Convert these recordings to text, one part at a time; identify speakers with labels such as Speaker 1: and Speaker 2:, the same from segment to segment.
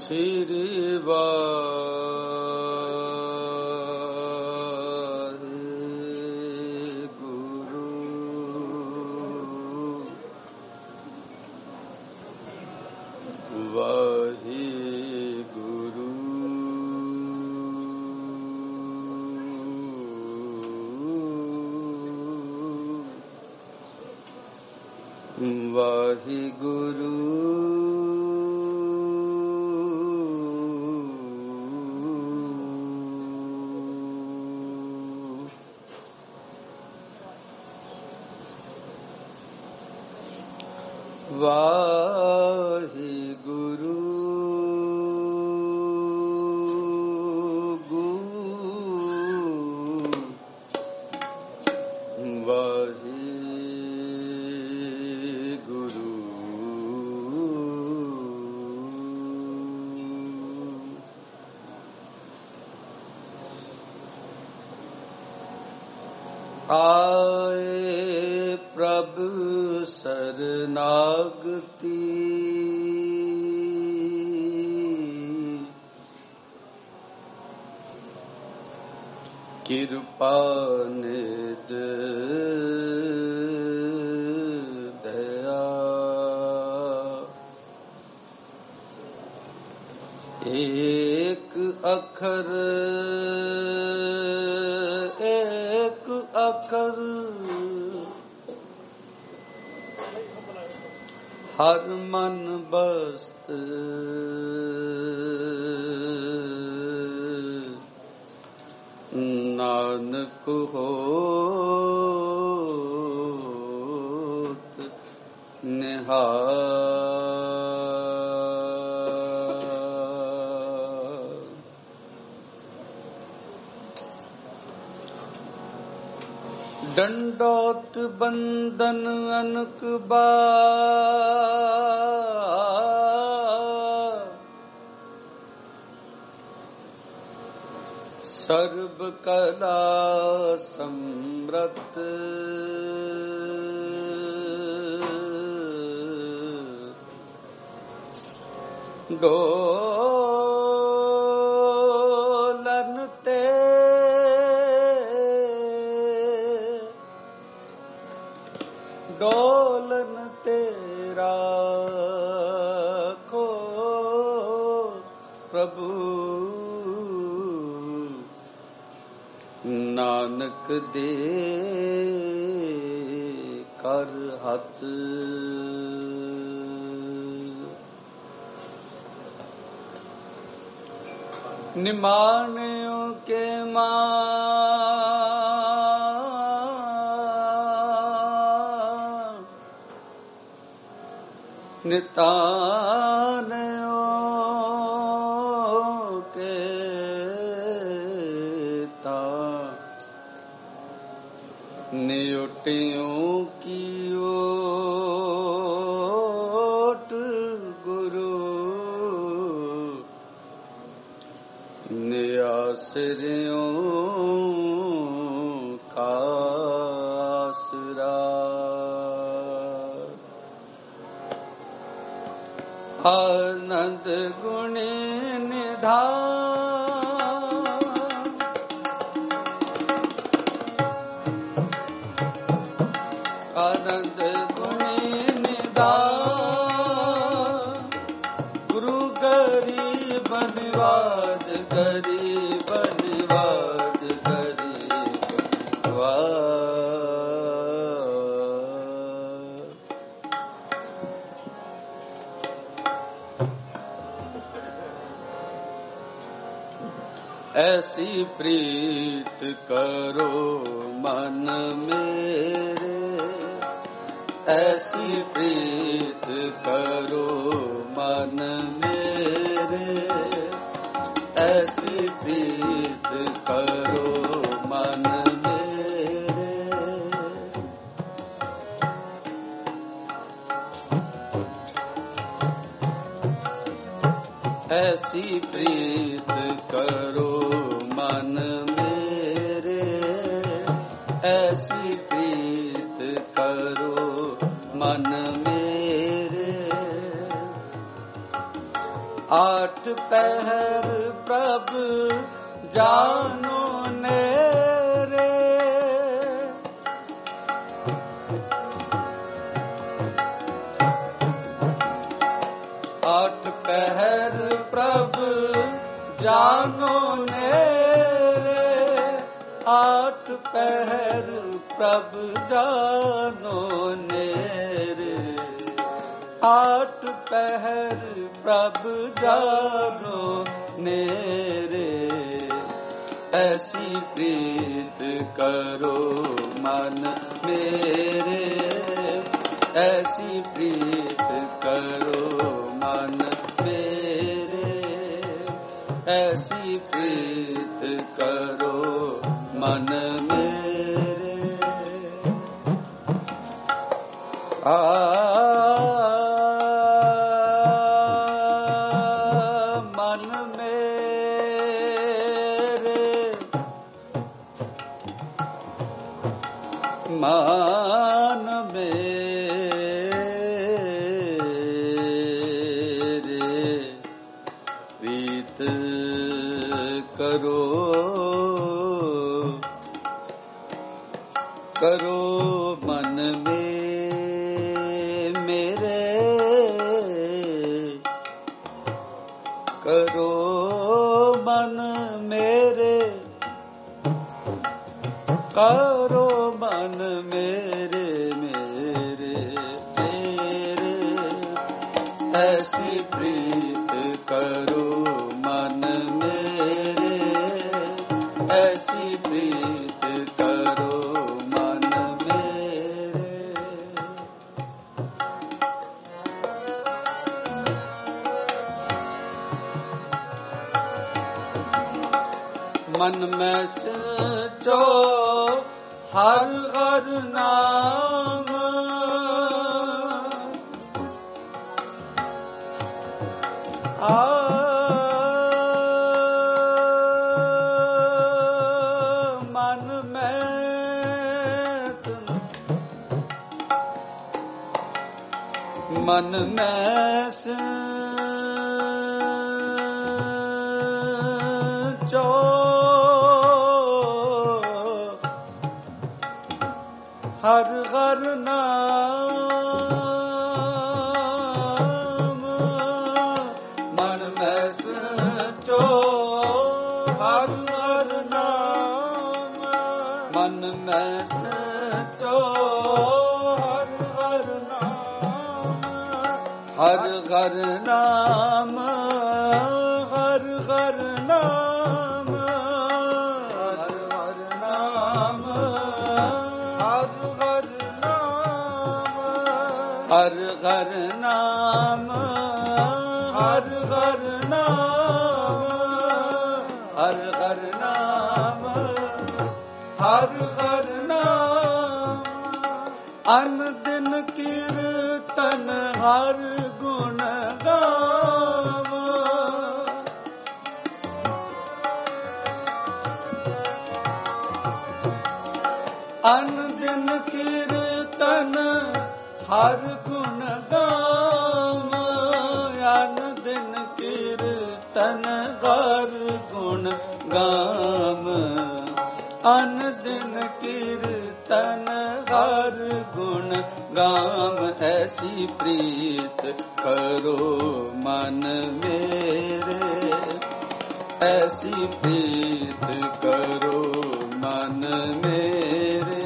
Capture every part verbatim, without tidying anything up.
Speaker 1: श्री वाहिगुरु वाहिगुरु वाहिगुरु वाहिगुरु वाहिगुरु आए प्रभु शरणागति कृपा निध दया एक अखर एक अखर हर मन बस्त नानक होत निहाल। दंडोत बंदन अनक बार सर्व कला समृत डोलन ते डोलन तेरा को प्रभु नानक दे कर हथ निमानियों के मान नितानियों के नियुटियों की ओट गुरु नियासरियों का आसरा आनंद गुणी निधान आनंद गुणी निधान गुरु गरीब निवाज गरीब निवाज गरीब निवाज। ऐसी प्रीत करो मन मेरे ऐसी प्रीत करो मन मेरे ऐसी प्रीत करो मन मेरे ऐसी प्रीत करो मन मेरे ऐसी प्रीत करो मन मेरे आठ पहर प्रभ जानो नेरे, आठ पहर प्रभ जानो नेरे, आठ पहर प्रभ जानो नेरे, आठ पहर प्रभ जानो नेरे। ऐसी प्रीत करो मन मेरे, ऐसी प्रीत करो मन मेरे, ऐसी प्रीत करो मन मेरे। आ मन मेरे, मान मेरे, प्रीत करो करो मन में मेरे, करो मन मेरे, करो मन मेरे मेरे मेरे। ऐसी प्रीत करो मन मेरे, ऐसी प्रीत करो मन मेरे। मन में सचो हर हर नाम, आ मन में मन में सचो हर हर नाम, मन में सचो हर हर नाम, मन में सचो हर हर नाम, हर हर नाम, हर हर नाम, हर हर नाम, हर हर नाम, हर हर नाम, हर हर नाम, हर हर नाम, हर हर नाम। अन दिन कीर्तन हर गुण गाव, अन दिन कीर्तन हर गुण गाव, अन दिन कीर्तन हर गुण गाव, अन दिन कीर्तन हर गुण गाव। ऐसी प्रीत करो मन मेरे, ऐसी प्रीत करो मन मेरे।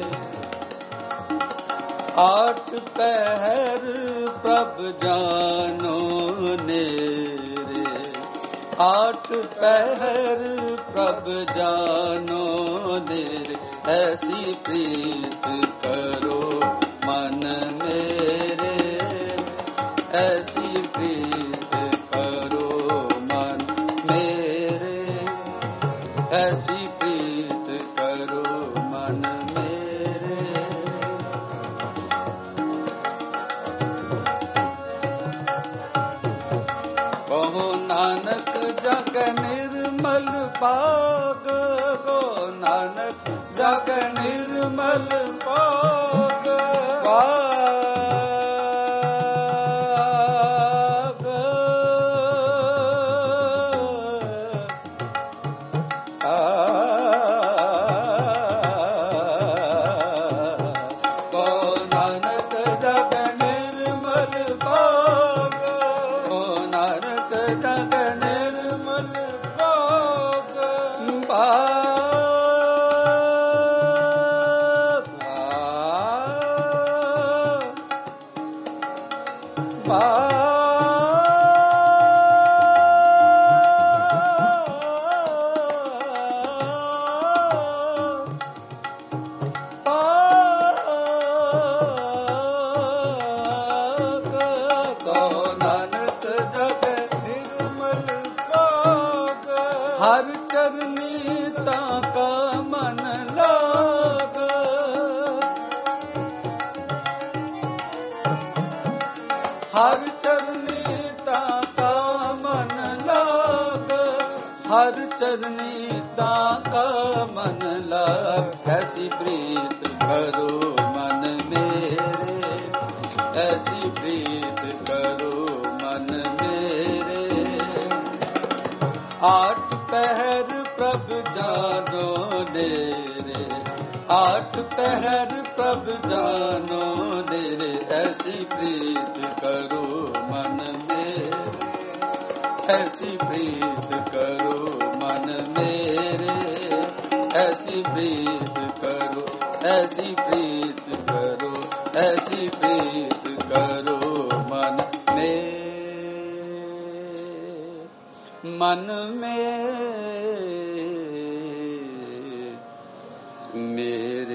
Speaker 1: आठ पहर प्रभ जानो नेरे, आठ पहर प्रभ जानो नेरे। ऐसी प्रीत करो मन मेरे, ऐसी प्रीत करो मन मेरे, ऐसी प्रीत करो मन मेरे। कहो नानक जग निर्मल पाग, गो नानक जग निर्मल पाग, पाग जग निर्मल भोग बा हर चरनीता का मन लाग, हर चरनीता का मन लाग, हर चरनीता का मन लाग। ऐसी प्रीत करो मन मेरे, ऐसी प्रीत करो मन मेरे। आठ पहर प्रभ जानो डेरे, आठ पहर प्रभ जानो डेरे। ऐसी प्रीत करो मन मेरे, ऐसी प्रीत करो मन मेरे। ऐसी प्रीत करो, ऐसी प्रीत करो, ऐसी प्रीत करो मन मेरे। मन में मेरे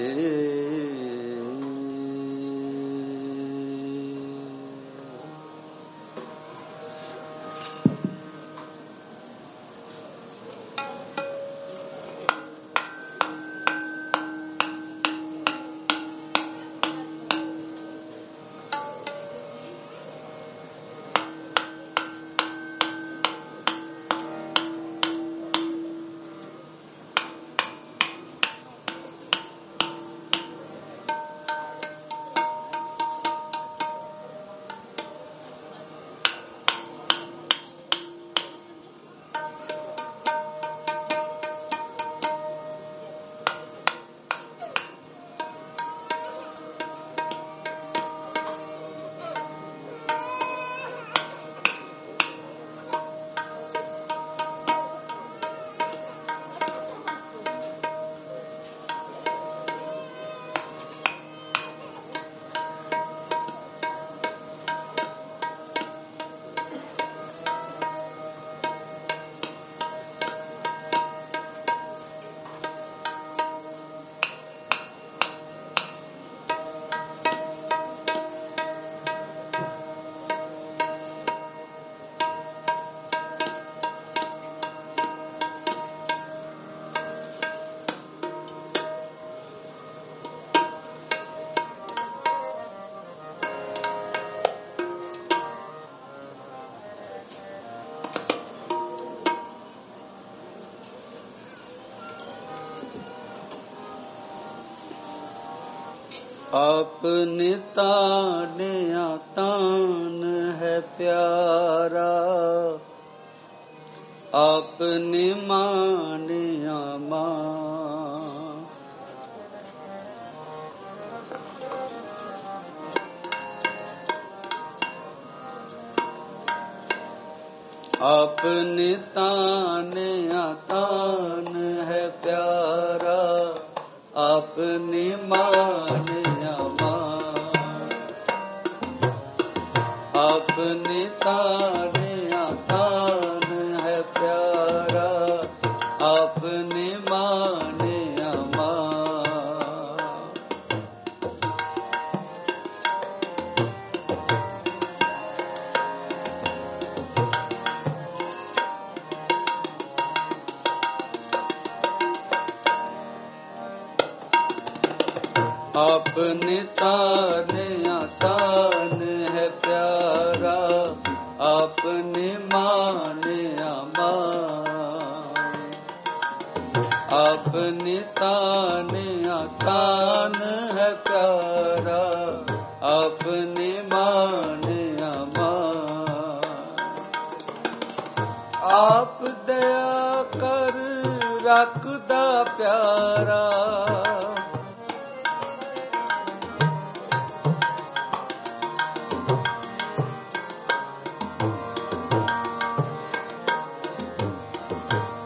Speaker 1: अपने ताने तान है प्यारा, अपने माने मां। अपने ताने तान है प्यारा, अपने माने मां। अपने ताने तान है प्यारा, अपने माने मां। अपने ताने तान है प्यारा, अपने माने मां। अपने ताने तान है प्यारा, अपने माने मां। आप दया कर रखदा प्यारा,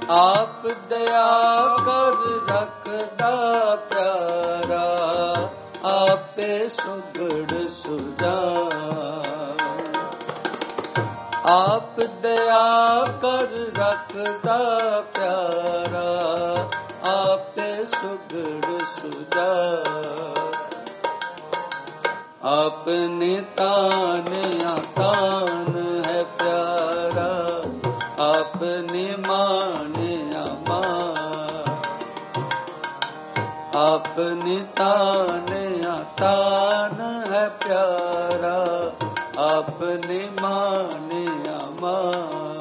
Speaker 1: आप दया कर रखदा प्यारा, आपे सुगड़ सुजान। आप दया कर रखदा प्यारा, आपे सुगड़ सुजान। आपने तान आतान है प्यारा, आपने माने अमान। आपने तान आतान है प्यारा, आपने माने अमान।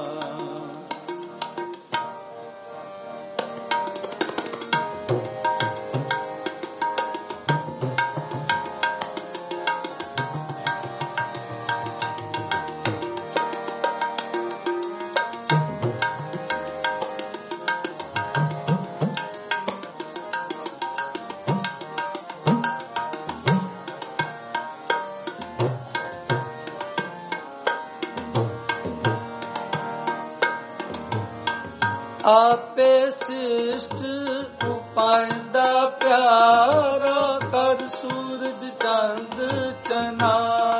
Speaker 1: आपे शिष्ट उपायदा प्यारा, कर सूरज चंद चना।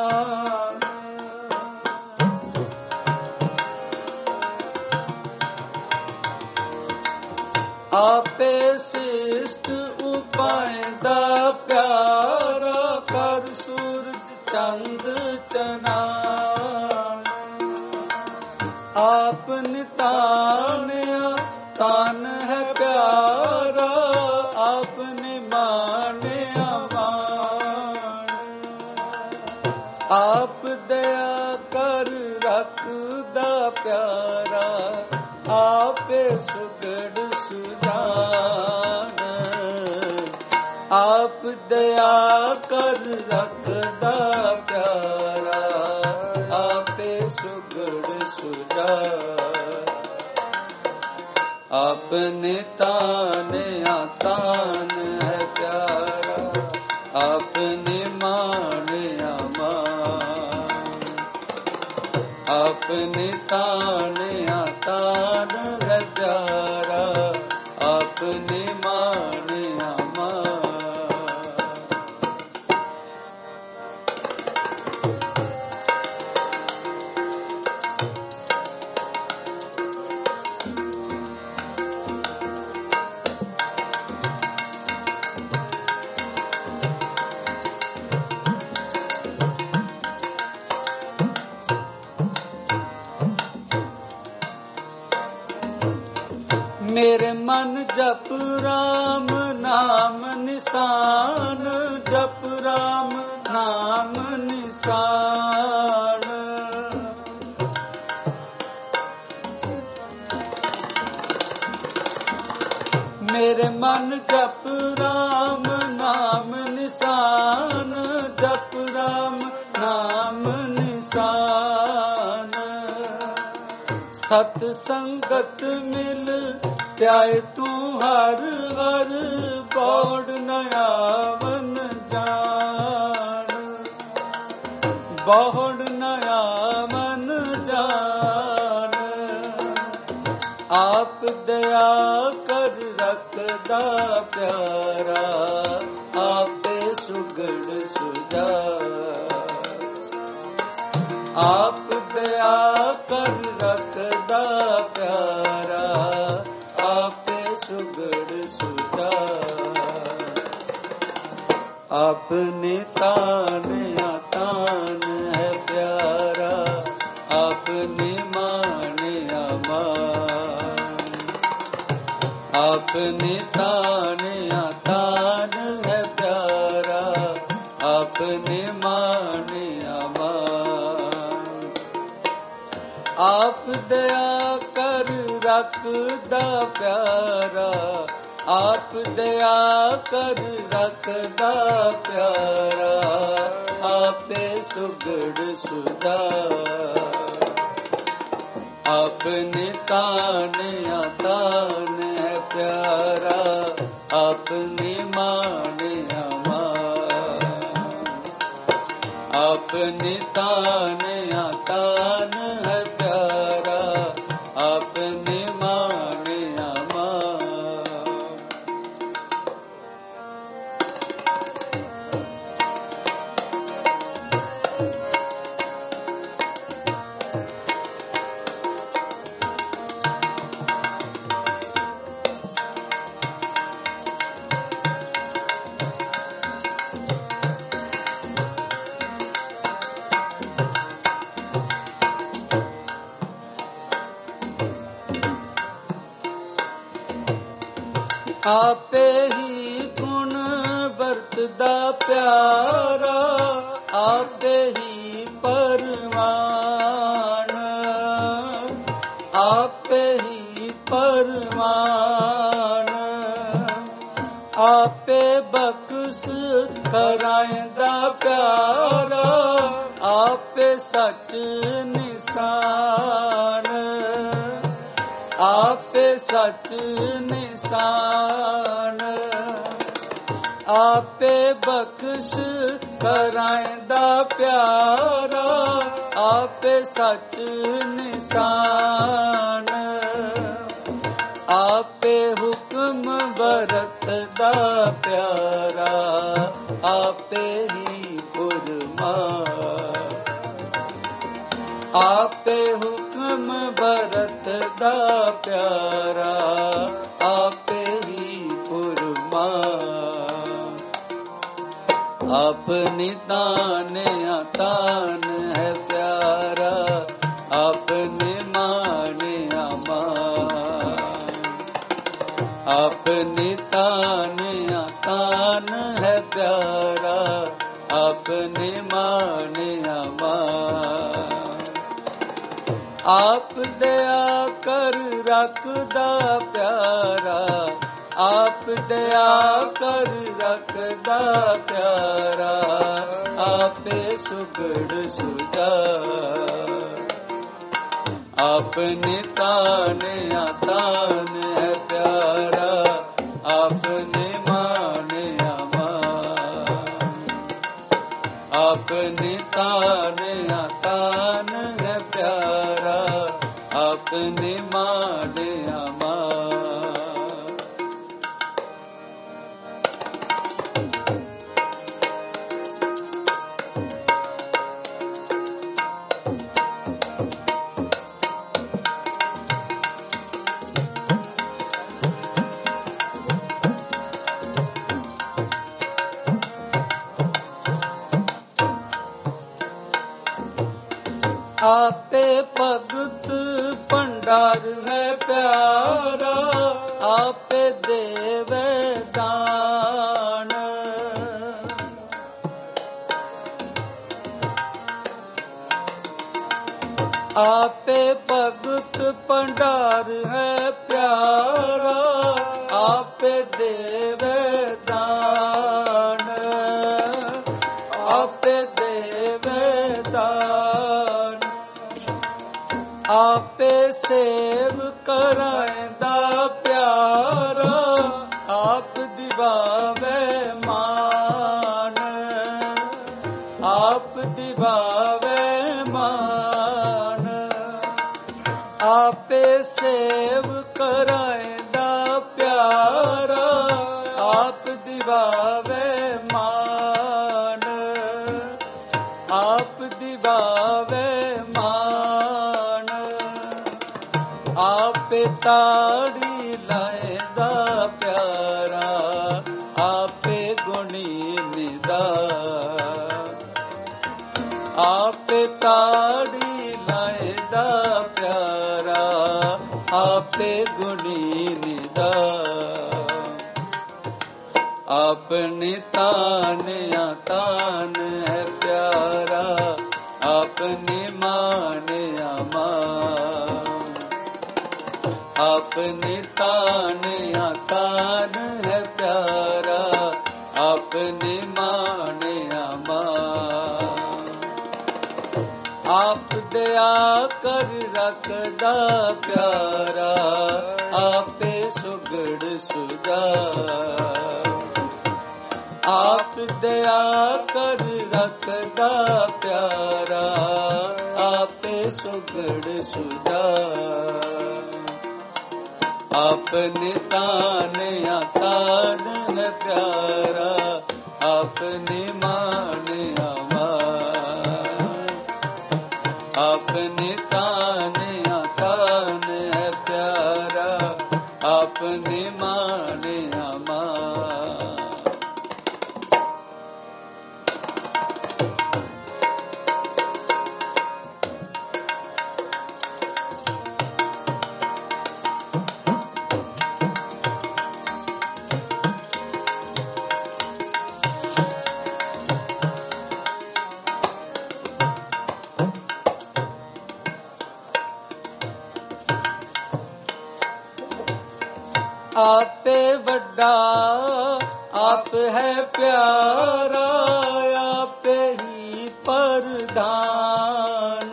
Speaker 1: आपे शिष्ट उपायदा प्यारा, कर सूरज चंद चना। आपने तान तान है प्यारा, आपने माने अमान। आप दया कर रखदा प्यारा, आपे सुगड़ सुजान। आप दया कर रखदा प्यारा, आपे सुगड़ सुजान। आपने तान आतान है प्यारा, आपने माने अमान। आपने तान आतान है प्यारा, आपने माने अमान। मेरे मन जप राम नाम निशान, जप राम नाम निशान। मेरे मन जप राम नाम निशान, जप राम नाम निशान। सत संगत मिल प्याए तू हर हर, बौड़ नया मन जान। बौड़ नया मन जान। आप दया कर रखदा प्यारा, आपे सुगड़ सुजान। आप दया कर रखदा प्यारा, आपे सुगड़ सुजान। आपने तान आतान है प्यारा, आपने माने अमान। आपने तान आतान है प्यारा, आपने माने अमान। आप दया कर रखदा प्यारा, आप दया कर रखदा प्यारा, आपे सुगड़ सुजान। आपने तान आतान है प्यारा, आपने माने अमान। आपने तान आतान है प्यारा, आपने माने ਆਪੇ ਹੀ ਗੁਣ ਵਰਤਦਾ ਪਿਆਰਾ, ਆਪੇ ਹੀ ਪਰਵਾਨ, ਆਪੇ ਹੀ ਪਰਵਾਨ। ਆਪੇ ਬਖਸ਼ ਕਰਾਇਂਦਾ ਪਿਆਰਾ, ਆਪੇ ਸੱਚ ਨਿਸ਼ਾਨ, ਆਪੇ ਸੱਚ ਨਿਸ਼ਾਨ। ਆਪੇ ਬਖਸ਼ ਕਰਾਇਂਦਾ ਪਿਆਰਾ, ਆਪੇ ਸੱਚ ਨਿਸ਼ਾਨ। ਆਪੇ ਹੁਕਮ ਵਰਤਦਾ ਪਿਆਰਾ, ਆਪੇ ਹੀ ਫੁਰਮਾਨ। ਆਪੇ ਹੁਕਮ ਵਰਤਦਾ ਪਿਆਰਾ, ਆਪੇ ਹੀ ਫੁਰਮਾਨ। ਆਪਨੀ ਤਾਨਿਆ ਤਾਨ ਹੈ ਪਿਆਰਾ, ਆਪਨੇ ਮਾਨਿਆ ਮਾਨ। ਆਪਨੀ ਤਾਨਿਆ ਤਾਨ ਹੈ ਪਿਆਰਾ, ਆਪਨੇ ਮਾਨਿਆ ਮਾਨ। ਆਪ ਦਇਆ ਕਰ ਰੱਖਦਾ ਪਿਆਰਾ, ਆਪ ਦਇਆ ਕਰ ਰੱਖਦਾ ਪਿਆਰਾ, ਆਪੇ ਸੁਗੜ ਸੁਜਾ। ਆਪਨੇ ਤਾਨਿਆ ਤਾਨ ਹੈ ਪਿਆਰਾ, ਆਪਨੇ ਮਾਨਿਆ ਮਾਨ। ਆਪਨੇ ਤਾਨਿਆ ਤਾਨ ਹੈ ਪਿਆਰਾ, ਆਪਨੇ ਮਾਨਿਆ ਮਾਨ। ਆਪੇ ਭਗਤ ਭੰਡਾਰ ਹੈ ਪਿਆਰਾ, ਆਪੇ ਦੇਵੇ ਦਾਨ। ਆਪੇ ਭਗਤ ਭੰਡਾਰ ਹੈ ਪਿਆਰਾ, ਆਪੇ ਦੇਵੇ ਦਾਨ। ਆਪੇ ਦੇਵੇ ਦਾਨ। ਆਪੇ ਸੇਵ ਕਰਾਇਂਦਾ ਪਿਆਰਾ, ਆਪ ਦਿਵਾਵੇ ਮਾਨ। ਆਪ ਦਿਵਾਵੇ ਮਾਨ। ਆਪੇ ਸੇਵ ਕਰਾਇਂਦਾ ਪਿਆਰਾ, ਆਪ ਦਿਵਾਵੇ ਮਾਨ। ਆਪ ਦਿਵਾਵੇ ਮਾਨ। ਆਪੇ ਤਾੜੀ ਲਾਇਂਦਾ ਪਿਆਰਾ, ਆਪੇ ਗੁਣੀ ਨਿਦਾਨ। ਆਪੇ ਤਾੜੀ ਲਾਇਂਦਾ ਪਿਆਰਾ, ਆਪੇ ਗੁਣੀ ਨਿਦਾਨ। ਆਪਨੇ ਤਾਨਿਆ ਤਾਨ ਹੈ ਪਿਆਰਾ, ਆਪਨੇ ਮਾਨਿਆ ਮਾਨ। ਆਪਨੇ ਤਾਨਿਆ ਤਾਨ ਹੈ ਪਿਆਰਾ, ਆਪਨੇ ਮਾਨਿਆ ਮਾਨ। ਆਪ ਦਇਆ ਕਰ ਰੱਖਦਾ ਪਿਆਰਾ, ਆਪੇ ਸੁਗੜ ਸੁਜਾ। ਆਪ ਦਇਆ ਕਰ ਰੱਖਦਾ ਪਿਆਰਾ, ਆਪੇ ਸੁਗੜ ਸੁਜਾ। ਆਪਨੇ ਤਾਨਿਆ ਤਾਨ ਹੈ ਪਿਆਰਾ, ਆਪਨੇ ਮਾਨਿਆ ਮਾਨ। ਆਪਨੇ ਤਾਨਿਆ ਤਾਨ ਹੈ ਪਿਆਰਾ, ਆਪਨੇ ਮਾਨਿਆ ਮਾਨ। आपे वड्डा आप है प्यारा, आपे ही प्रधान।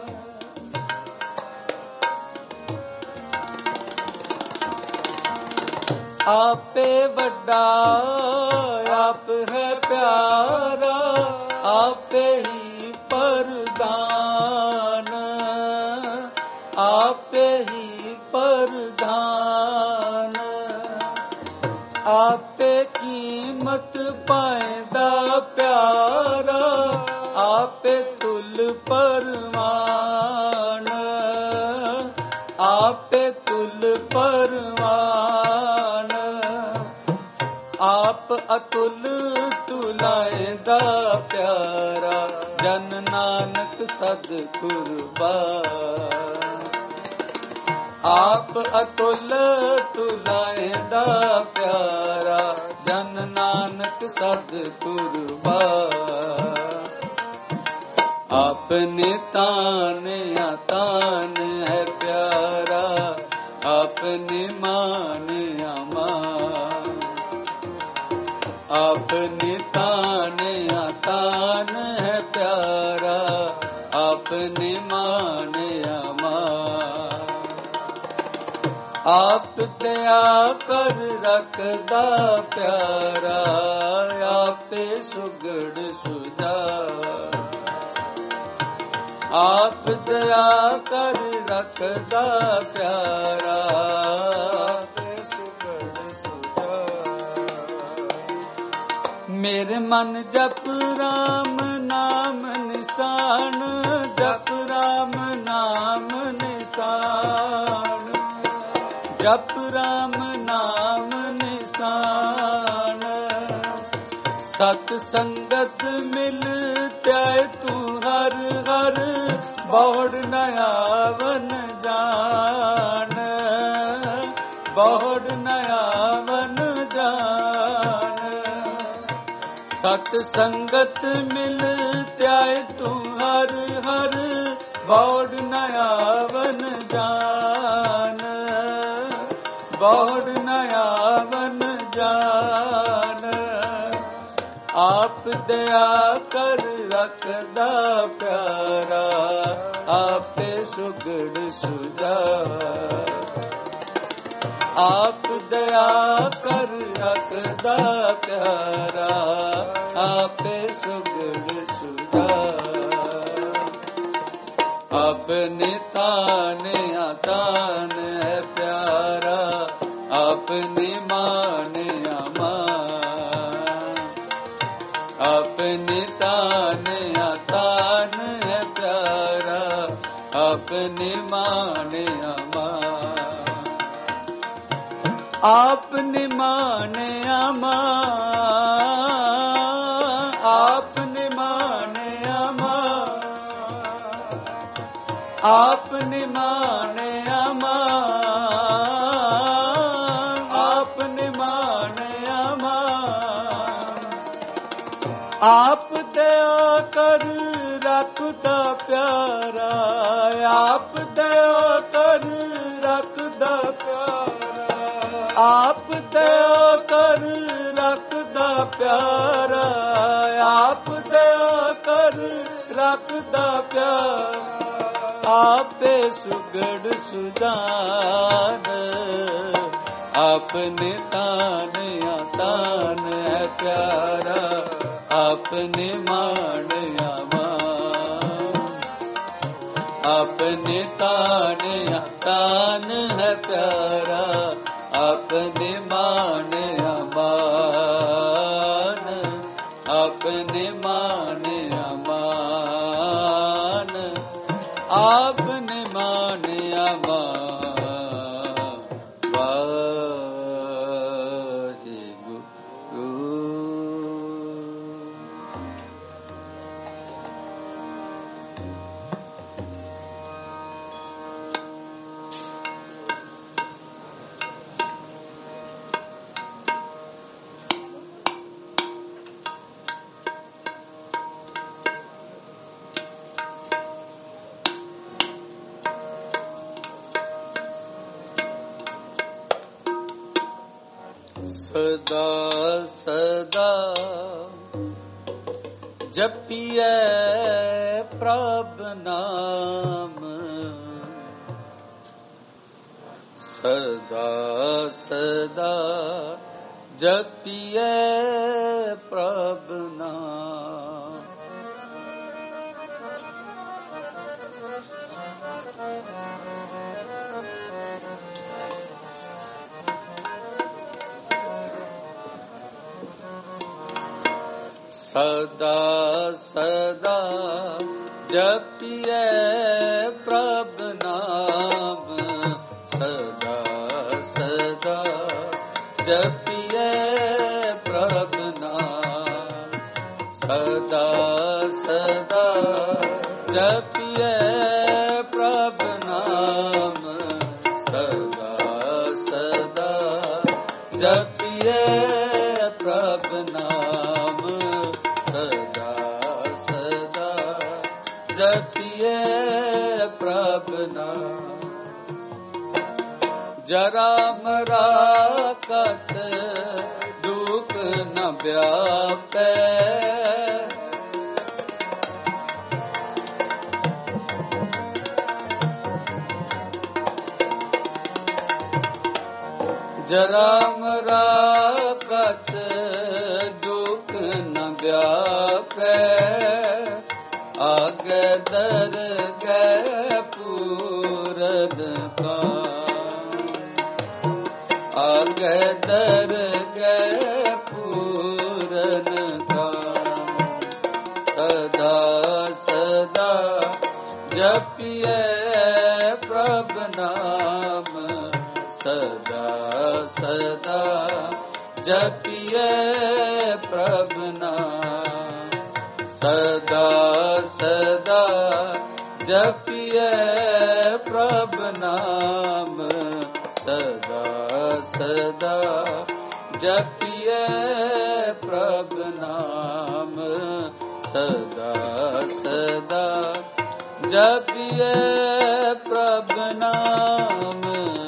Speaker 1: आपे वड्डा आप है प्यारा, आपे ही प्रधान, आपे ही प्रधान। आपे कीमत पाएंदा प्यारा, आपे तुल परवान, आपे तुल परवान। आप अतुल तुलाएंदा प्यारा, जन नानक सद कुर्बान। आप अतुल तुलाएंदा प्यारा, जन नानक सद कुर्बान। आपने तान तान है प्यारा, आपने मान अमान। आपने तान तान है प्यारा, आपने मान अमान। आप दया कर रखदा प्यारा, आपे सुगड़ सुजा। आप दया कर रखदा प्यारा, आपे सुगड़ सुजा। मेरे मन जप राम नाम निशान, जप राम नाम निशान, जप राम नाम निशान। सत संगत मिल त्याय तू हर हर, बहुड़ नयावन जान, बहुड़ नयावन जान। सत संगत मिल त्याय तू हर हर, बहुड़ नयावन जान, बहुड़ नयावन जान। आप दया कर रखदा प्यारा, आपे सुगड़ सुजा। आप दया कर रखदा प्यारा, आपे सुगड़ सुजा। अपने तान तान है प्यारा, अपने मान अमान। अपने तान तान है प्यारा, अपने मान अमान। आपने मान अमान, आपने मान अमान, आपने माने अमान, आपने माने अमान। आप दया कर रखदा प्यारा, आप दया कर रखदा प्यारा, आप दया कर रखदा प्यारा, आप दया कर रखदा प्यारा। आपे सुगड़ सुजान, आपने तान तान है प्यारा, आपने मान अमान। आपने तान तान है प्यारा, आपने मान अमान। आपने मान अमान, आपने मान अमान। वाहिगुरु। ਸਦਾ ਸਦਾ ਜਪੀਐ ਪ੍ਰਭ ਨਾਮ, ਸਦਾ ਸਦਾ ਜਪੀਐ ਪ੍ਰਭ ਨਾਮ। ਸਦਾ ਸਦਾ ਜਪੀਐ ਪ੍ਰਭ ਨਾਮ, ਸਦਾ ਸਦਾ ਜਪੀਐ ਪ੍ਰਭ ਨਾਮ, ਸਦਾ ਸਦਾ ਜਪੀਐ ਪ੍ਰਭ ਨਾਮ, ਸਦਾ ਸਦਾ ਜਪੀਐ ਪ੍ਰਭ ਨਾਮ, ਸਦਾ ਸਦਾ ਜਪੀਐ ਪ੍ਰਭ ਨਾਮ। ਜਰਾ ਮਰਾ ਕਤ ਦੁਖ ਨ ਵਿਆਪੈ, ਜਰਾ ਮਰਾ ਕਤ ਦੁਖ ਨ ਵਿਆਪੈ, ਆਗੇ ਦਰਗਹਿ ਪੂਰਨ ਕਾ, ਆਗੇ ਦਰਗਹਿ ਪੂਰਨ ਕਾ, ਸਦਾ ਸਦਾ ਜਪੀਐ ਪ੍ਰਭ ਨਾਮ, ਸਦਾ ਸਦਾ ਜਪੀਐ ਪ੍ਰਭ ਨਾਮ, ਸਦਾ ਸਦਾ ਜਪੀਐ ਪ੍ਰਭ ਨਾਮ, ਸਦਾ ਸਦਾ ਜਪੀਐ ਪ੍ਰਭ ਨਾਮ, ਸਦਾ ਸਦਾ ਜਪੀਐ ਪ੍ਰਭ ਨਾਮ।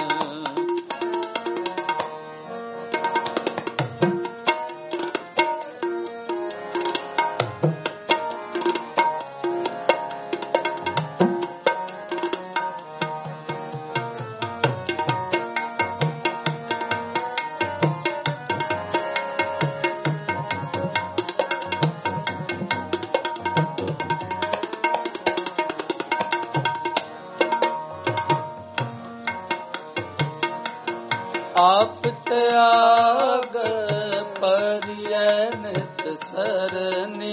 Speaker 1: ਆਪ ਤਿਆਗ ਪਰਿਐ ਨਿਤ ਸਰਨੀ,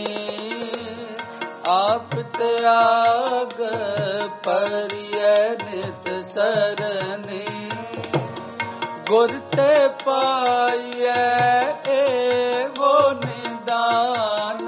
Speaker 1: ਆਪ ਤਿਆਗ ਪਰਿਐ ਨਿਤ ਸਰਨੀ, ਗੁਰ ਤੇ ਪਾਈਐ ਏਵੋ ਨਿਦਾਨ,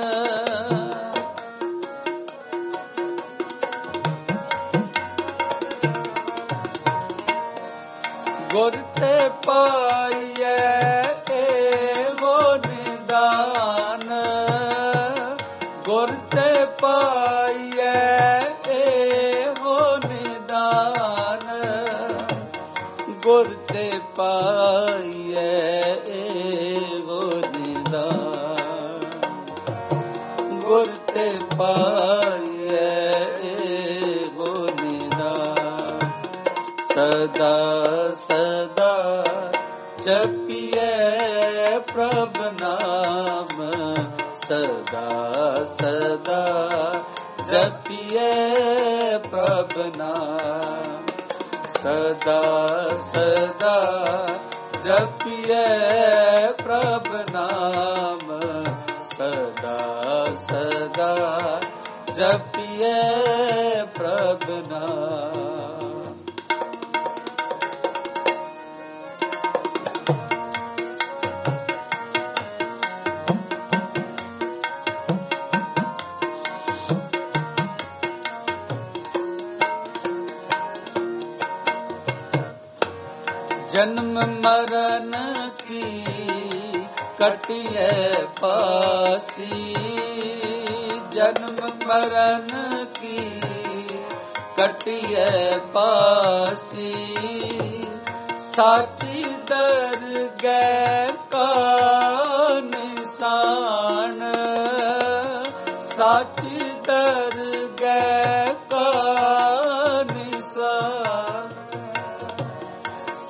Speaker 1: ਗੁਰ ਤੇ ਪਾਈਐ ਏਵੋ ਨਿਦਾਨ, ਗੁਰ ਤੇ ਪਾਈਐ ਏਵੋ ਨਿਦਾਨ, ਗੁਰ ਤੇ ਪਾਈਐ ਏਵੋ ਨਿਦਾਨ, ਗੁਰ ਤੇ ਪਾਈਐ ਏਵੋ ਨਿਦਾਨ, ਸਦਾ ਸਦਾ ਜਪੀਐ ਪ੍ਰਭ ਨਾਮ, ਸਦਾ ਸਦਾ ਜਪੀਐ ਪ੍ਰਭ ਨਾਮ, ਸਦਾ ਸਦਾ ਜਪੀਐ ਪ੍ਰਭ ਨਾਮ, ਸਦਾ ਸਦਾ ਜਪੀਐ ਪ੍ਰਭ ਨਾਮ। जन्म मरण की कटिए पासी, जन्म मरण की कटिए पासी, साची दरगह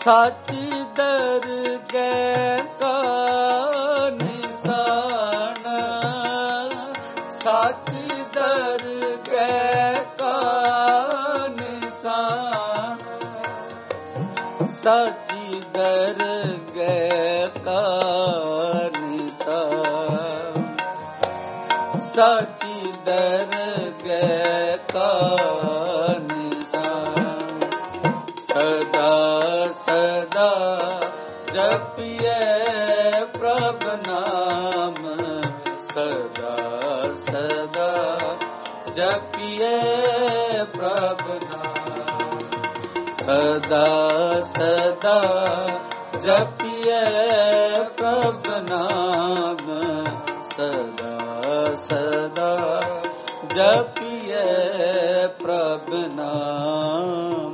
Speaker 1: ਸਾਚੀ ਦਰਗਹਿ ਕਾ ਨਿਸ਼ਾਨ, ਸਾਚੀ ਦਰਗਹਿ ਕਾ ਨਿਸ਼ਾਨ, ਸਾਚੀ ਦਰਗਹਿ ਕਾ ਨਿਸ਼ਾਨ, ਸਾਚੀ ਦਰਗਹਿ ਕਾ ਨਿਸ਼ਾਨ। ਸਦਾ ਸਦਾ ਜਪਿਐ ਪ੍ਰਭ ਨਾਮ, ਸਦਾ ਸਦਾ ਜਪਿਐ ਪ੍ਰਭ ਨਾਮ, ਸਦਾ ਸਦਾ ਜਪਿਐ ਪ੍ਰਭ ਨਾਮ, ਸਦਾ ਸਦਾ ਜਪਿਐ ਪ੍ਰਭ ਨਾਮ।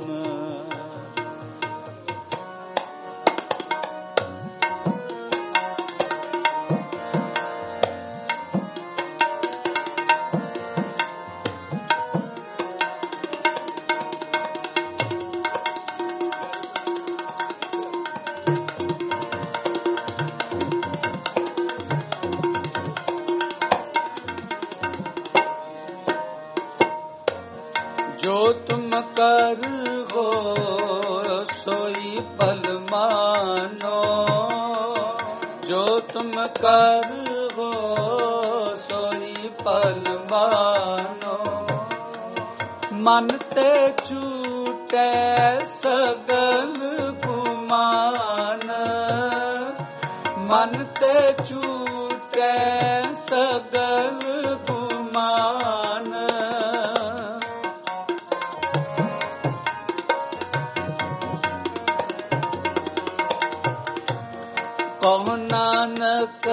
Speaker 1: ਜੋ ਤੁਮ ਕਰ ਹੋ ਸੋਈ ਪਲ ਮਾਨੋ, ਜੋ ਤੁਮ ਕਰ ਹੋ ਸੋਈ ਪਲ ਮਾਨੋ। ਮਨ ਤੇ ਛੂਟੈ ਸਗਲ ਗੁਮਾਨ, ਮਨ ਤੇ ਛੂਟੈ ਸਗਲ ਗੁਮਾਨ। ਕਹੁ ਨਾਨਕ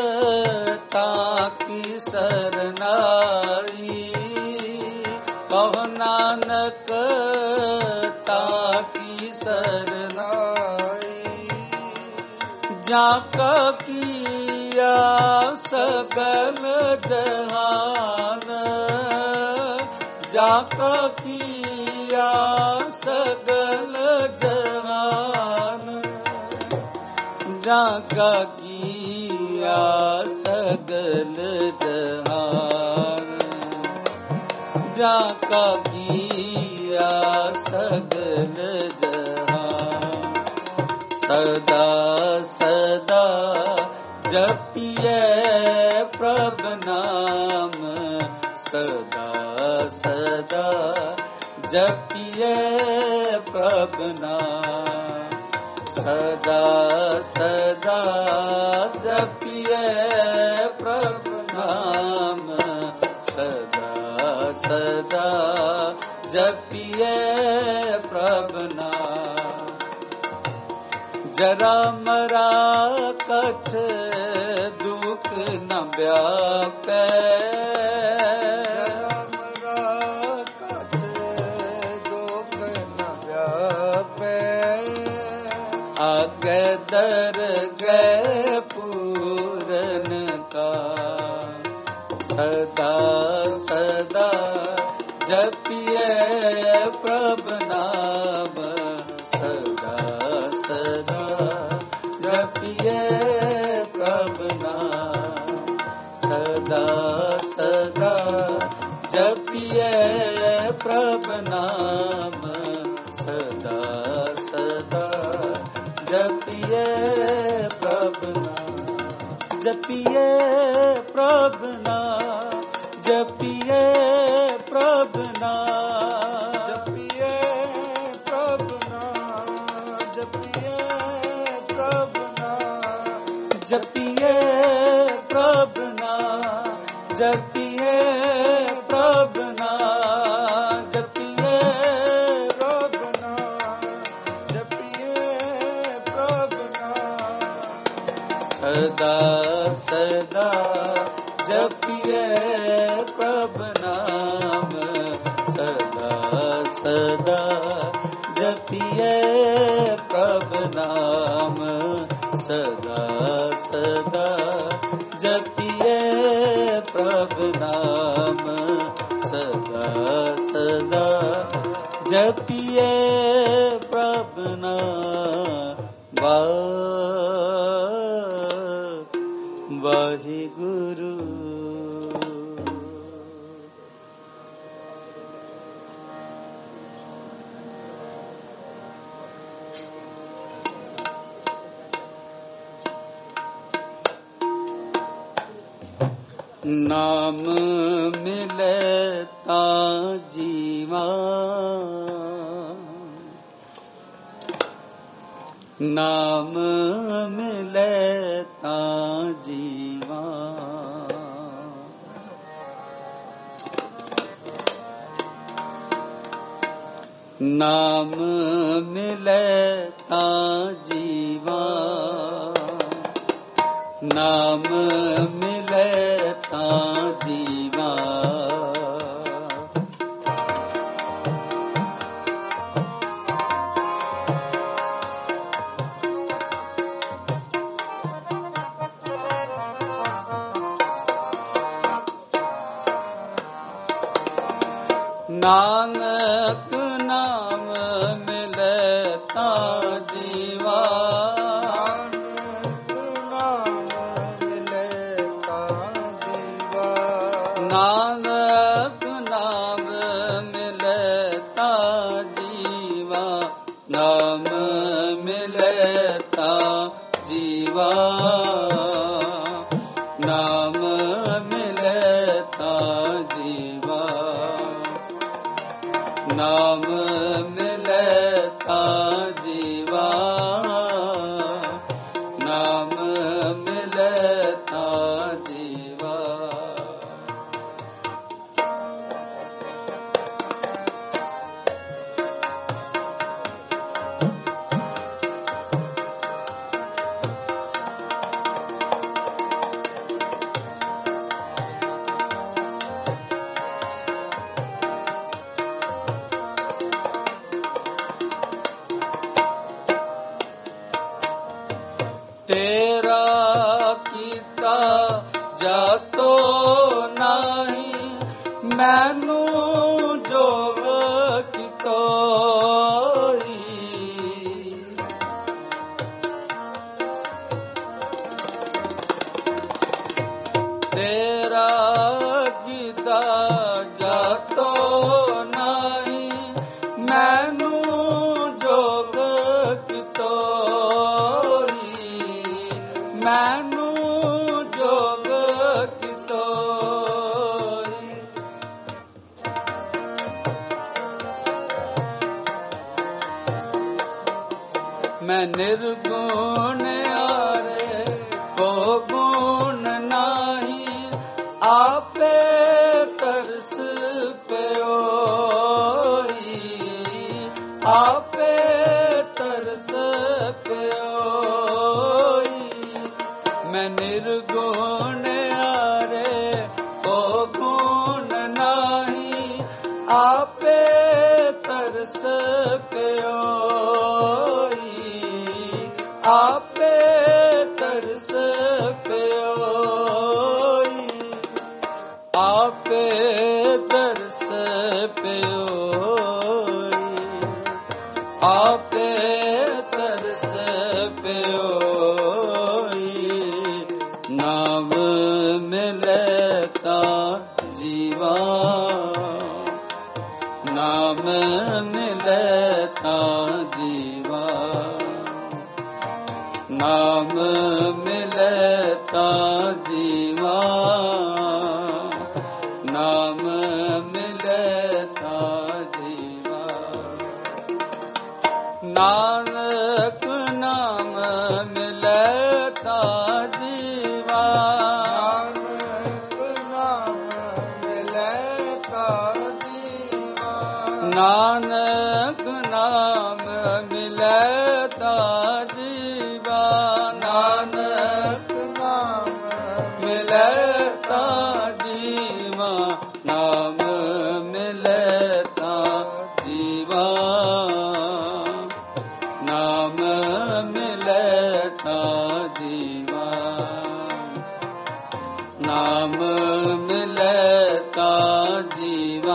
Speaker 1: ਤਾਕੀ ਸਰਨਾਈ, ਕਹੁ ਨਾਨਕ ਤਾਕੀ ਸਰਨਾਈ। ਜਾ ਕਾ ਕੀਆ ਸਗਲ ਜਹਾਨ, ਜਾ ਕਾ ਕੀਆ ਸਗਲ ਜਹਾਨ। ਜਾ ਕਾ ਕੀਆ ਸਗਲ ਜਹਾਨ, ਜਾ ਕਾ ਕੀਆ ਸਗਲ ਜਹਾਨ। ਸਦਾ ਸਦਾ ਜਪਿਐ ਪ੍ਰਭ ਨਾਮ, ਸਦਾ ਸਦਾ ਜਪਿਐ ਪ੍ਰਭ ਨਾਮ, ਸਦਾ ਸਦਾ ਜਪਿਐ ਪ੍ਰਭ ਨਾਮ, ਸਦਾ ਸਦਾ ਜਪਿਐ ਪ੍ਰਭ ਨਾਮ। ਜਰਾ ਮਰਾ ਕਛ ਦੁਖ ਨ ਵਿਆਪੈ, ਜਰਾ ਮਰਾ ਕਛ ਦੁਖ ਨ ਵਿਆਪੈ। ਆਗੇ ਦਰਗਹਿ ਪੂਰਨ ਕਾ, ਸਦਾ ਸਦਾ ਜਪਿਐ ਪ੍ਰਭ ਨਾਮ, ਸਦਾ ਸਦਾ ਜਪਿਐ ਪ੍ਰਭ ਨਾਮ, ਸਦਾ ਸਦਾ ਜਪਿਐ ਪ੍ਰਭ ਨਾਮ, ਸਦਾ ਸਦਾ ਜਪਿਐ ਪ੍ਰਭ ਨਾਮ। ਜਪਿਐ ਪ੍ਰਭ ਨਾਮ, ਜਪਿਐ ਪ੍ਰਭ ਨਾਮ, ਜਪਿਐ ਪ੍ਰਭ ਨਾਮ, ਜਪਿਐ ਪ੍ਰਭ ਨਾਮ, ਜਪਿਐ ਪ੍ਰਭ ਨਾਮ, ਜਪਿਐ ਪ੍ਰਭ ਨਾਮ, ਜਪਿਐ ਪ੍ਰਭ ਨਾਮ, ਜਪਿਐ ਪ੍ਰਭ ਨਾਮ। ਸਦਾ ਸਦਾ ਜਪਿਐ ਪ੍ਰਭ ਨਾਮ, ਸਦਾ ਸਦਾ ਜਪਿਐ ਪ੍ਰਭ ਨਾਮ, ਸਦਾ ਸਦਾ ਜਪਿਐ ਪ੍ਰਭ ਨਾਮ, ਸਦਾ ਸਦਾ ਜਪਿਐ ਪ੍ਰਭ ਨਾਮ। ਵਾਹਿਗੁਰੂ। ਨਾਮ ਮਿਲੇ ਤਾਂ ਜੀਵਾ, ਨਾਮ ਮਿਲੇ ਤਾਂ ਜੀਵਾ, ਨਾਮ ਮਿਲੇ ਤਾਂ ਜੀਵਾ, ਨਾਮ ਮਿਲੇ ਤਾਂ ਜੀਵਾ। ਨਾਨਕ ਨਾਮ ਮਿਲੇ ਤਾਂ ਜੀਵਾ, ਨਾਨਕ ਨਾਮ ਮਿਲੇ ਤਾਂ ਜੀਵਾ, ਨਾਮ ਮਿਲੇ ਤਾਂ ਜੀਵਾ, ਨਾਮ ਮਿਲੇ ਤਾਂ ਜੀਵਾ, ਨਾਮ ਮਿਲੇ ਤਾਂ ਜੀਵਾ, ਨਾਮ ਮਿਲੇ ਤਾਂ ਜੀਵਾ। ਤੇਰਾ ਕੀਤਾ ਜਾਤੋ ਨਹੀਂ, ਮੈਨੂੰ ਜੋਗ ਕੀ ਕੋਈ। ਤੇਰਾ ਕੀਤਾ ਜਾਤੋ ਨਹੀਂ, ਮੈਨੂੰ ਜੋਗ ਕੀ ਮੈਨੂੰ ਜੋਗ ਕੀ ਤੋਈ। ਮੈਂ ਨਿਰਗੁਣ ਆਰੇ ਕੋ ਗੁਣ ਨਾਹੀ, ਆਪੇ ਤਰਸ ਪਿਓਈ, ਆਪੇ ਤਰਸ ਪਿਓਈ। ਮੈਂ ਨਿਰਗੁਣ ਆਰੇ ਕੋ ਗੁਣ ਨਾਹੀ, ਆਪੇ ਤਰਸ ਪਿਓਈ, ਆਪੇ ਤਰਸ ਪਿਓਈ, ਆਪੇ ਤਰਸ ਪਿਓਈ, ਆਪੇ ਤਰਸ ਪਿਓਈ। ਨਾਮ ਮਿਲੇ ਤਾਂ ਜੀਵਾ, ਨਾਮ ਮਿਲੇ ਤਾਂ ਜੀਵਾ, ਨਾਮ ਮਿਲੇ ਤਾਂ ਜੀਵਾ, ਨਾਮ ਮਿਲੇ ਤਾਂ ਜੀਵਾ। ਨਾਨਕ ਨਾਮ ਮਿਲੇ ਤਾਂ ਜੀਵਾ, ਨਾਨਕ ਨਾਮ ਮਿਲੇ ਤਾਂ ਜੀਵਾ, ਨਾਨਕ ਨਾਮ ਮਿਲੇ ਤਾਂ ਜੀਵਾ, ਨਾਨਕ ਨਾਮ ਮਿਲੇ ਤਾਂ ਜੀਵਾ, ਨਾਮ ਮਿਲੇ ਤਾਂ ਜੀਵਾ, ਨਾਮ ਮਿਲੇ ਤਾਂ ਜੀਵਾ, ਨਾਮ ਮਿਲੇ ਤਾਂ ਜੀਵਾ,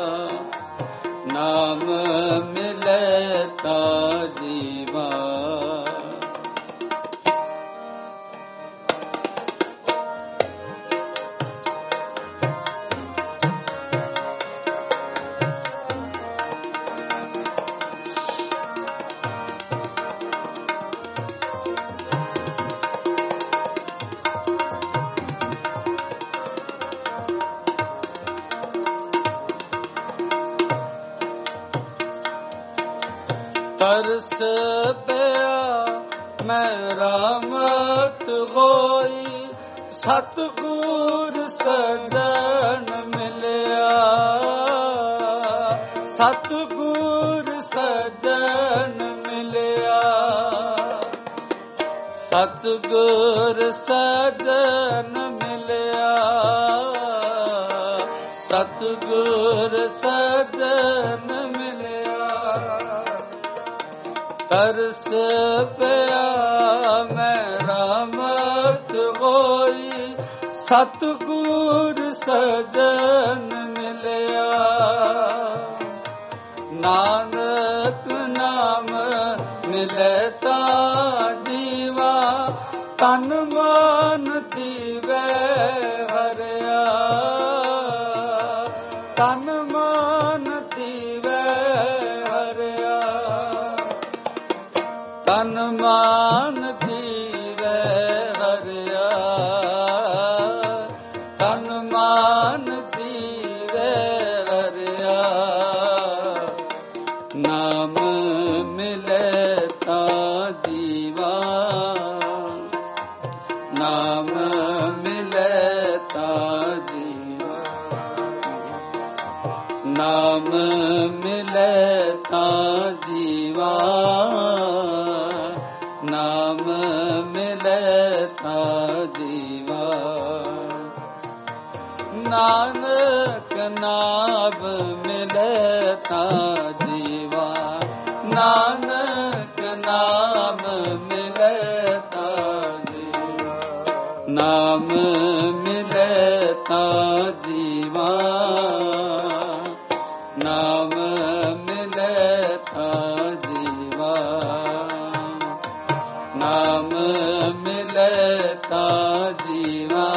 Speaker 1: ਨਾਮ ਮਿਲੇ ਤਾਂ ਜੀਵਾ। ਤਰਸ ਪਿਆ ਮੈਂ ਰਾਮਤ ਹੋਈ, ਸਤਿਗੁਰ ਸਜਣ ਮਿਲਿਆ, ਸਤਿਗੁਰ ਸਜਣ ਮਿਲਿਆ, ਸਤਿਗੁਰ ਸਜਣ ਮਿਲਿਆ, ਸਤਿਗੁਰ ਸਜਣ ਮਿਲਿਆ। ਤਰਸ ਪਿਆ ਮੈਂ ਰਾਮਤ ਹੋਈ, ਸਤਿਗੁਰ ਸਜਣ ਮਿਲਿਆ, ਨਾਨਕ ਨਾਮ ਮਿਲੇ ਤਾਂ ਜੀਵਾ, ਤਨ ਮਨ ਧੀਵੇ ਹਰਿਆ, ਤਨ ਮਨ ਧੀਵੇ ਹਰਿਆ, ਤਨ ਮਨ ਧੀਵੇ ਹਰਿਆ, ਤਨ ਮਨ ਧੀਵੇ ਹਰਿਆ। ਨਾਮ ਮਿਲੇ ਤਾਂ ਜੀਵਾ, ਨਾਮ ਮਿਲੇ ਤਾਂ ਜੀਵਾ, ਨਾਮ ਮਿਲੇ ਤਾਂ ਜੀਵਾ, ਨਾਮ ਮਿਲੇ ਤਾਂ ਜੀਵਾ। ਨਾਨਕ ਨਾਮ ਮਿਲੇ ਤਾਂ ਜੀਵਾ, ਨਾਨਕ ਨਾਮ ਮਿਲੇ ਤਾਂ ਜੀਵਾ, ਨਾਮ ਮਿਲੇ ਤਾਂ ਜੀਵਾ, ਨਾਮ ਮਿਲੇ ਤਾਂ ਜੀਵਾ, ਨਾਮ ਮਿਲੇ ਤਾਂ ਜੀਵਾ,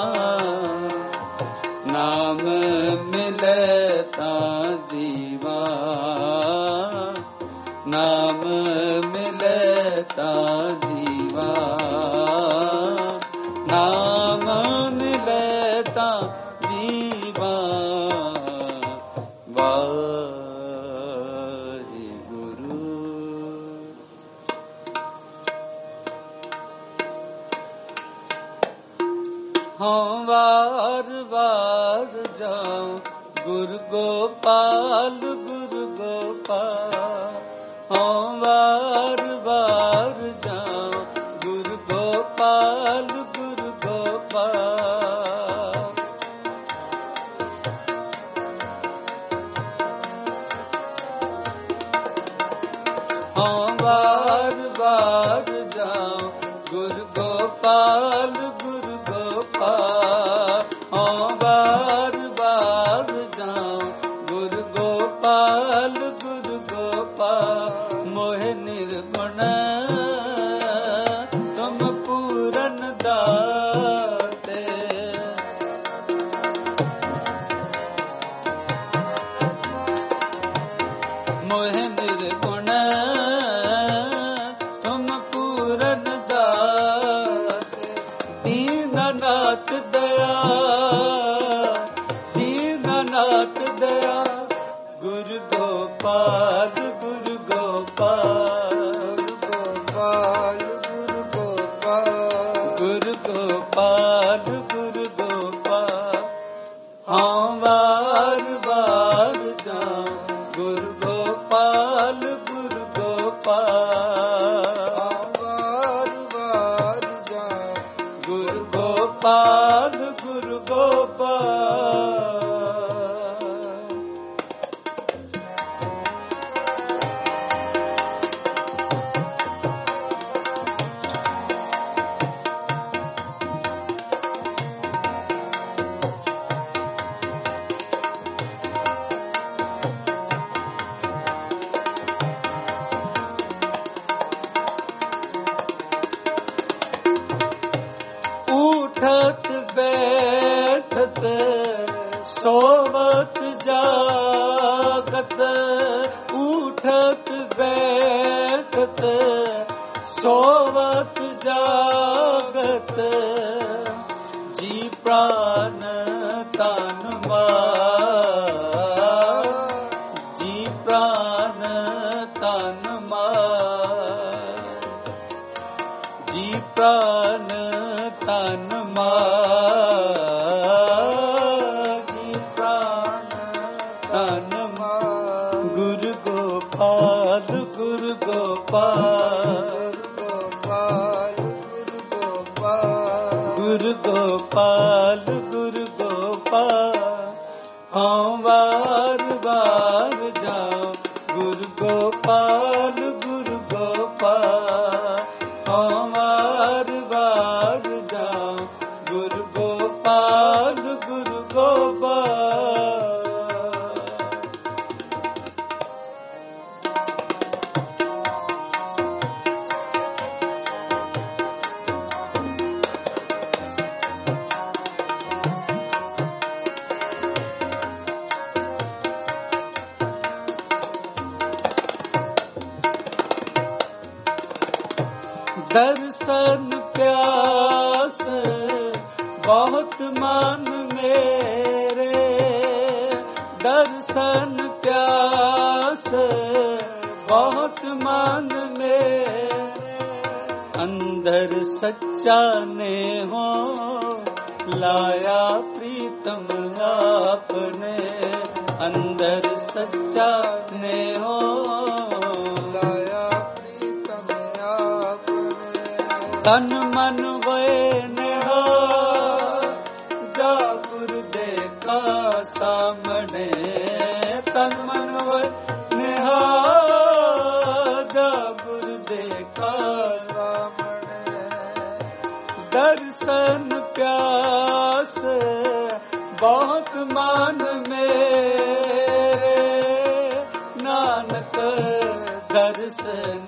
Speaker 1: ਨਾਮ ਮਿਲੇ ਤਾਂ ਜੀਵਾ, ਨਾਮ ਮਿਲੇ ਤਾਂ ਜੀਵਾ, ਨਾਮ ਮਿਲੇ ਤਾਂ ਜੀਵਾ। ਹਾਂ ਵਾਰ ਵਾਰ ਜਾਉ ਗੁਰ ਗੋਪਾਲ, ਗੁਰ ਗੋਪਾਲ, ਹਾਂ ਵਾਰ ਵਾਰ ਜਾਉ ਗੁਰ ਗੋਪਾਲ, ਗੁਰ ਗੋਪਾਲ। ਹਾਂ ਵਾਰ ਵਾਰ ਜਾਉ ਗੁਰ ਗੋਪਾਲ, ਗੁਰ ਗੋਪਾਲ, ਹਾਂ ਵਾਰ ਵਾਰ ਜਾਉ ਗੁਰ ਗੋਪਾਲ, ਗੁਰ ਗੋਪਾਲ। ਮੋਹਿ ਨਿਰਗੁਣ ਤੁਮ ਪੂਰਨ ਦਾਤੇ, ਮੋਹਿ ਨਿਰਗੁਣ ਤੁਮ ਪੂਰਨ ਦਾਤੇ। ਦੀਨਨਾਥ ਦਇਆ, ਦੀਨਨਾਥ ਦਇਆ, ਗੁਰ ਗੋਪਾਲ, ਗੁਰ ਗੋਪਾਲ, ਗੋਪਾਲ, ਗੁਰ ਗੋਪਾਲ, ਗੁਰ ਗੋਪਾਲ, ਗੁਰ ਗੋਪਾਲ। ਹਾਂ ਵਾਰ ਵਾਰ ਜਾਉ ਗੁਰ ਗੋਪਾਲ, ਗੁਰ ਗੋਪਾਲ, ਵਾਰ ਵਾਰ ਜਾਉ ਗੁਰ ਗੋਪਾਲ, ਗੁਰ ਗੋਪਾਲ। ਉਠਤ ਬੈਠਤ ਸੋਵਤ ਜਾਗਤ, ਉਠਤ ਬੈਠਤ ਸੋਵਤ ਜਾਗਤ। ਜੀ ਪ੍ਰਾਨ ਤਨ ਮਾਰ, ਜੀ ਪ੍ਰਾਨ ਤਨ ਮਾਰ, ਜੀ ਪ੍ਰਾਨ ਤਨ ਮਾਰ, ਜੀ ਪ੍ਰਾਨ ਤਨ ਮਾਰ। ਗੁਰ ਗੋਪਾਲ ਗੁਰ ਗੋਪਾਲ ਗੁਰ ਗੋਪਾਲ ਗੁਰ ਗੋਪਾਲ, ਹਾਂ ਵਾਰ ਵਾਰ ਜਾਉ ਗੁਰ ਗੋਪਾਲ ਗੁਰ ਗੋਪਾਲ, ਹਾਂ ਵਾਰ ਵਾਰ ਜਾਉ ਗੁਰ ਗੋਪਾਲ ਗੁਰ ਗੋਪਾਲ। दर्शन प्यास बहुत मन मेरे, दर्शन प्यास बहुत मन मेरे। अंदर सच्चा ने हो लाया प्रीतम आपने, अंदर सच्चा ने हो तन मन वे निहार, जा गुर देखा सामने। तन मन वे निहार, जा गुर देखा सामने। दर्शन प्यास बहुत मान मेरे, नानक दर्शन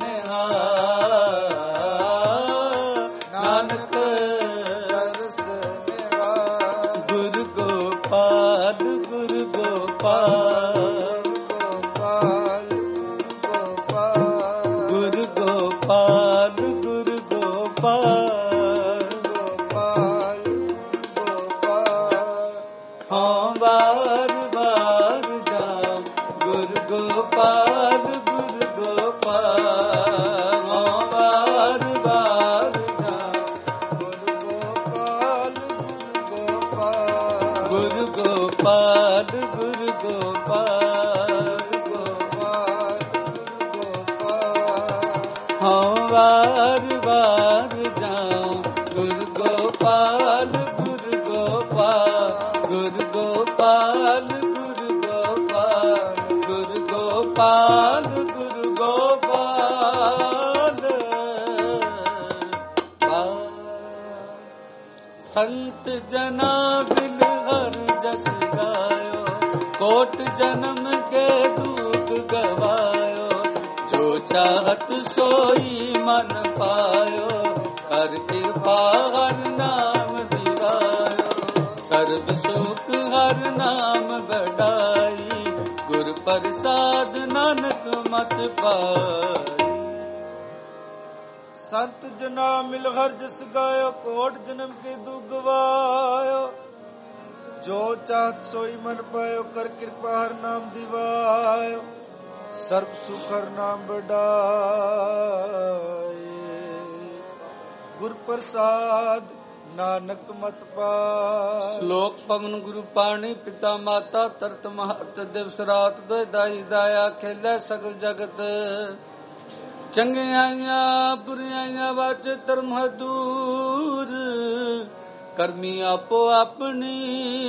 Speaker 1: संत जना बिन हर जस गायो, कोट जन्म के दुख गवायो। जो चाहत सोई मन पायो, कर कृपा हर नाम दिवायो। सर्व सुख हर नाम बढ़ाई, गुर प्रसाद नानक मत पाई।
Speaker 2: संत जना मिल हर जस गायो, कोट जन्म के दुख गवायो। जो चाहत सोई मन पायो, कर कृपा हर नाम दिवायो। सर्व सुख हर नाम बढ़ाए, गुर प्रसाद नानक मत पाए।
Speaker 1: श्लोक पवन गुरु पाणी पिता माता, तरत महत दिवस रात। दो दाई दाया खेलै सगल जगत। ਚੰਗਿਆਈਆਂ ਬੁਰੀਆਈਆਂ ਵਾਚ ਧਰਮ ਦੂਰ, ਕਰਮੀ ਆਪੋ ਆਪਣੀ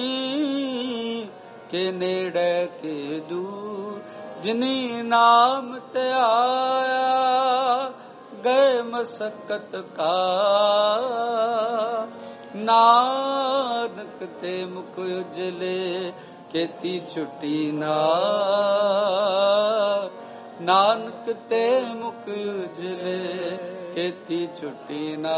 Speaker 1: ਕੇ ਨੇੜੇ ਕੇ ਦੂਰ। ਜਿਨੀ ਨਾਮ ਤੇ ਆਇਆ ਗਏ ਮਸਕਤ ਕਾ, ਨਾਨਕ ਤੇ ਮੁਖ ਉਜਲੇ ਕੀਤੀ ਛੁੱਟੀ ਨਾ। ਨਾਨਕ ਤੇ ਮੁਖ ਉਜਲੇ ਕੀਤੀ ਛੁੱਟੀ ਨਾ।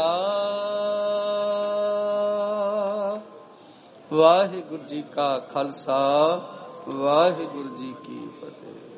Speaker 1: ਵਾਹਿਗੁਰੂ ਜੀ ਕਾ ਖਾਲਸਾ, ਵਾਹਿਗੁਰੂ ਜੀ ਕੀ ਫਤਿਹ।